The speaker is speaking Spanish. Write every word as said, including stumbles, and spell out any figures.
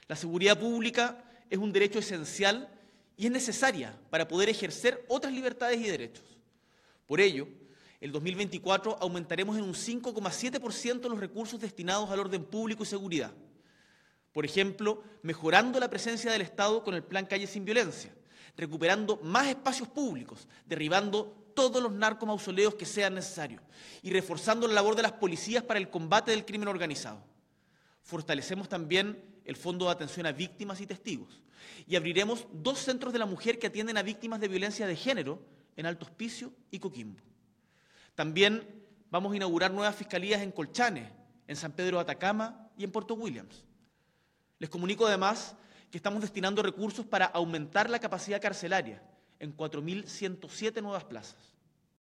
La seguridad pública es un derecho esencial y es necesaria para poder ejercer otras libertades y derechos. Por ello, el dos mil veinticuatro aumentaremos en un cinco coma siete por ciento los recursos destinados al orden público y seguridad. Por ejemplo, mejorando la presencia del Estado con el Plan Calle Sin Violencia, recuperando más espacios públicos, derribando todos los narcomausoleos que sean necesarios y reforzando la labor de las policías para el combate del crimen organizado. Fortalecemos también el Fondo de Atención a Víctimas y Testigos y abriremos dos centros de la mujer que atienden a víctimas de violencia de género en Alto Hospicio y Coquimbo. También vamos a inaugurar nuevas fiscalías en Colchane, en San Pedro de Atacama y en Puerto Williams. Les comunico además que estamos destinando recursos para aumentar la capacidad carcelaria en cuatro mil ciento siete nuevas plazas.